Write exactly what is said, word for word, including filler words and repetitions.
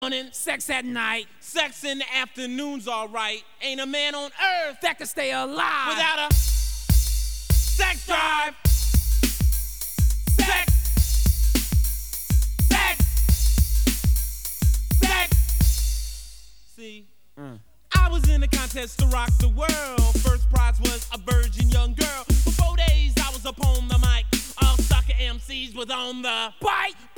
morning, sex at night, sex in the afternoon's alright. Ain't a man on earth that can stay alive without a sex drive. Sex. Sex. Sex. See, mm. I was in a contest to rock the world. First prize was a virgin young girl. For four days I was up on the mic. All sucker M Cs was on the bite.